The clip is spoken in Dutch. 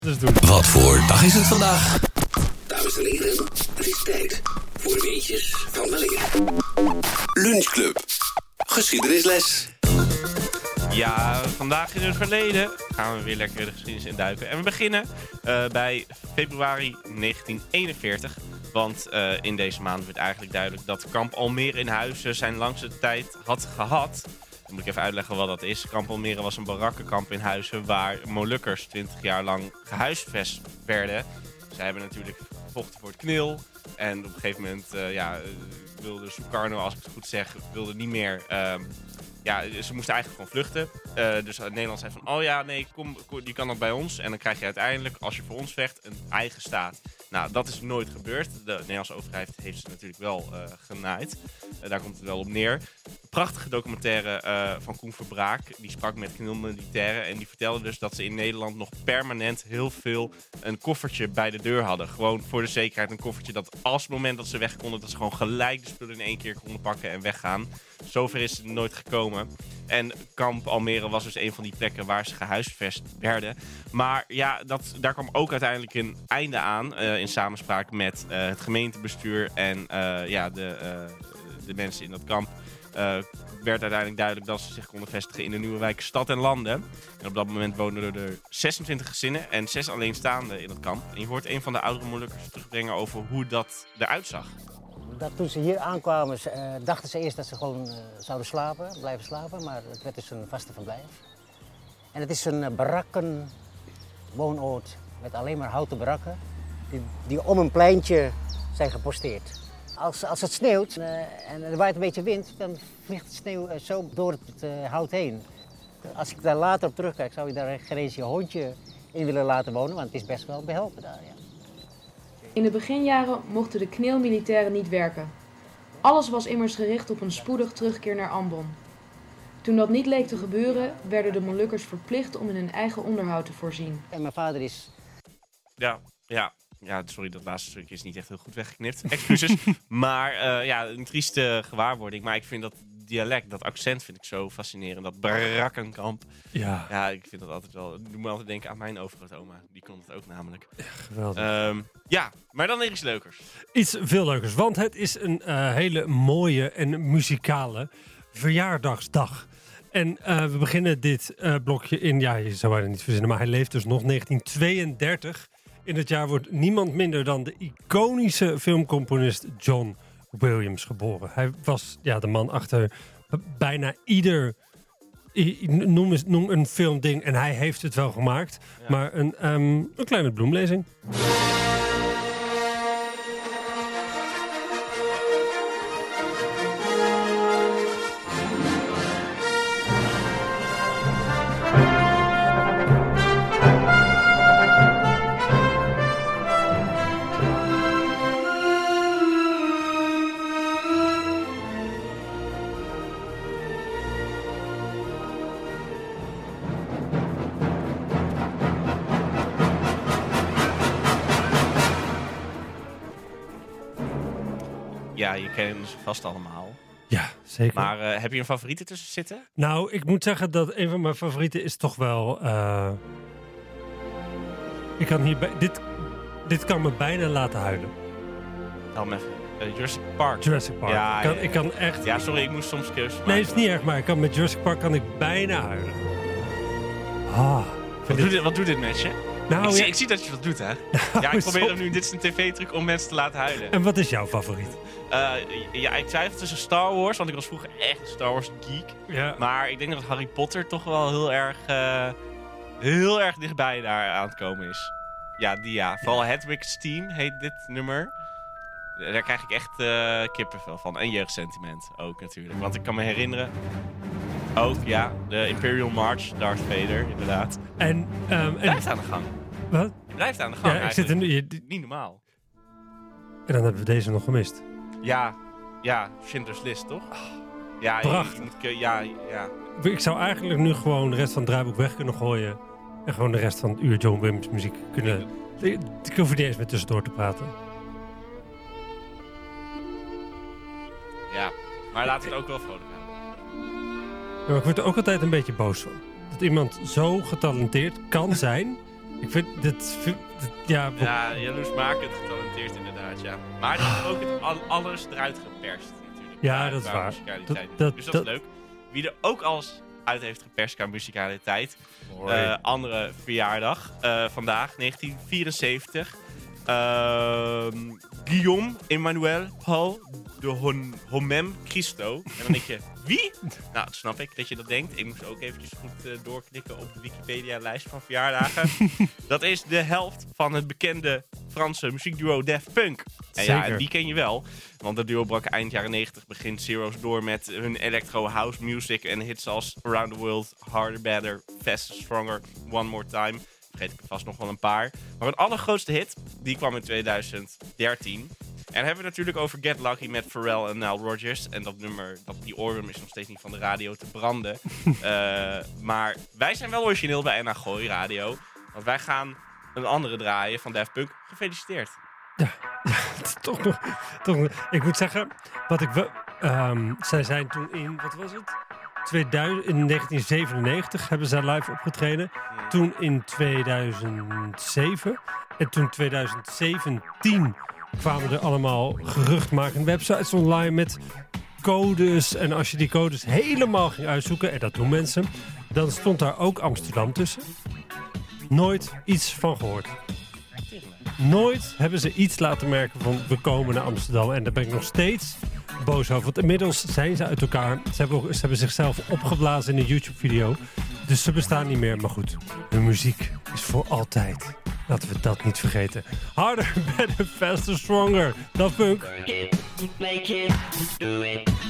Dus doen. Wat voor dag is het vandaag? Dames en heren, het is tijd voor weetjes van weleer. Lunchclub. Geschiedenisles. Ja, vandaag in het verleden gaan we weer lekker de geschiedenis induiken. En we beginnen bij februari 1941. Want in deze maand werd eigenlijk duidelijk dat kamp Almere in Huizen zijn langste tijd had gehad. Dan moet ik even uitleggen wat dat is. Kamp Almere was een barakkenkamp in Huizen waar Molukkers 20 jaar lang gehuisvest werden. Zij hebben natuurlijk gevochten voor het KNIL. En op een gegeven moment wilde Sukarno, als ik het goed zeg, wilde niet meer... ze moesten eigenlijk gewoon vluchten. Dus Nederland zei van, oh ja, nee, kom, je kan dat bij ons. En dan krijg je uiteindelijk, als je voor ons vecht, een eigen staat. Nou, dat is nooit gebeurd. De Nederlandse overheid heeft ze natuurlijk wel genaaid. Daar komt het wel op neer. Prachtige documentaire van Koen Verbraak. Die sprak met KNIL-militairen. En die vertelde dus dat ze in Nederland nog permanent heel veel een koffertje bij de deur hadden. Gewoon voor de zekerheid een koffertje dat als het moment dat ze weg konden, dat ze gewoon gelijk de spullen in één keer konden pakken en weggaan. Zover is het nooit gekomen. En kamp Almere was dus een van die plekken waar ze gehuisvest werden. Maar ja, daar kwam ook uiteindelijk een einde aan. In samenspraak met het gemeentebestuur en de mensen in dat kamp. Werd uiteindelijk duidelijk dat ze zich konden vestigen in de nieuwe wijk Stad en Landen. En op dat moment woonden er 26 gezinnen en 6 alleenstaanden in het kamp. En je hoort een van de oudere Molukkers terugbrengen over hoe dat eruit zag. Toen ze hier aankwamen, dachten ze eerst dat ze gewoon zouden blijven slapen. Maar het werd dus een vaste verblijf. En het is een barakkenwoonoord met alleen maar houten barakken. Die om een pleintje zijn geposteerd. Als het sneeuwt en er waait een beetje wind, dan vliegt de sneeuw zo door het hout heen. Als ik daar later op terugkijk, zou je daar geen eens je hondje in willen laten wonen, want het is best wel behelpen daar. Ja. In de beginjaren mochten de KNIL-militairen niet werken. Alles was immers gericht op een spoedig terugkeer naar Ambon. Toen dat niet leek te gebeuren, werden de Molukkers verplicht om in hun eigen onderhoud te voorzien. En mijn vader is... Ja, sorry, dat laatste stukje is niet echt heel goed weggeknipt. Excuses. Maar een trieste gewaarwording. Maar ik vind dat dialect, dat accent vind ik zo fascinerend. Dat barakkenkamp. Ja, ik vind dat altijd wel... Ik moet me altijd denken aan mijn overgrootoma. Die kon het ook namelijk. Ja, geweldig. Maar dan iets leukers. Iets veel leukers, want het is een hele mooie en muzikale verjaardagsdag. En we beginnen dit blokje in... Ja, je zou het niet verzinnen, maar hij leeft dus nog 1932... In het jaar wordt niemand minder dan de iconische filmcomponist John Williams geboren. Hij was de man achter bijna ieder... Noem een filmding en hij heeft het wel gemaakt. Ja. Maar een kleine bloemlezing. Ja, je kent ze vast allemaal. Ja, zeker. Maar heb je een favoriet ertussen zitten? Nou, ik moet zeggen dat een van mijn favorieten is toch wel... Ik kan hierbij... Dit kan me bijna laten huilen. Help me even. Jurassic Park. Jurassic Park. Ja, ik kan echt... Ja, sorry, ik moest soms keuzes maken. Nee, het is niet erg, maar met Jurassic Park kan ik bijna huilen. Wat doet dit met je? Nou, ik zie dat je dat doet, hè? Ja, ik probeer hem nu. Dit is een tv-truc om mensen te laten huilen. En wat is jouw favoriet? Ik twijfel tussen Star Wars, want ik was vroeger echt een Star Wars geek. Ja. Maar ik denk dat Harry Potter toch wel heel erg dichtbij daar aan het komen is. Ja. Vooral Hedwig's Team heet dit nummer. Daar krijg ik echt kippenvel van. En jeugdsentiment ook natuurlijk. Want ik kan me herinneren... Ook, ja. De Imperial March, Darth Vader, inderdaad. En blijft aan de gang. Wat? Je blijft aan de gang. Ja, ik zit niet normaal. En dan hebben we deze nog gemist. Ja, Schindler's List, toch? Ja, prachtig. Ja. Ik zou eigenlijk nu gewoon de rest van het draaiboek weg kunnen gooien. En gewoon de rest van het uur John Williams muziek kunnen... Ik hoef er niet eens meer tussendoor te praten. Ja, maar laat het ook wel vrolijk houden. Ja, maar ik word er ook altijd een beetje boos van. Dat iemand zo getalenteerd kan zijn... Ik vind dit... Ja, Ja, jaloersmakend getalenteerd inderdaad, ja. Maar die heeft ook alles eruit geperst natuurlijk. Ja, dat is qua waar. musicaliteit. Dat Dus dat is leuk. Wie er ook alles uit heeft geperst qua musicaliteit. Andere verjaardag. Vandaag, 1974. Guillaume Emmanuel Paul de Homem Christo. En dan denk je, wie? Nou, dat snap ik dat je dat denkt. Ik moest ook eventjes goed doorklikken op de Wikipedia-lijst van verjaardagen. Dat is de helft van het bekende Franse muziekduo Daft Punk. En ja, Zeker. die ken je wel. Want dat duo brak eind jaren 90, begin zero's door met hun electro house music en hits als Around the World, Harder, Better, Faster, Stronger, One More Time. Vergeet ik er vast nog wel een paar. Maar hun allergrootste hit, die kwam in 2013. En dan hebben we natuurlijk over Get Lucky met Pharrell en Nile Rodgers. En dat nummer, die oorworm is nog steeds niet van de radio te branden. Maar wij zijn wel origineel bij NH Gooi Radio. Want wij gaan een andere draaien van Daft Punk. Gefeliciteerd. toch nog. Ik moet zeggen, wat ik wel... zij zijn toen in, wat was het? In 1997 hebben zij live opgetreden. Toen in 2007. En toen 2017 kwamen er allemaal geruchtmakende websites online met codes. En als je die codes helemaal ging uitzoeken, en dat doen mensen, dan stond daar ook Amsterdam tussen. Nooit iets van gehoord. Nooit hebben ze iets laten merken van we komen naar Amsterdam. En daar ben ik nog steeds boos over. Want inmiddels zijn ze uit elkaar. Ze hebben zichzelf opgeblazen in een YouTube-video. Dus ze bestaan niet meer. Maar goed, hun muziek is voor altijd. Laten we dat niet vergeten. Harder, better, faster, stronger. Daft Punk. Make it, do it.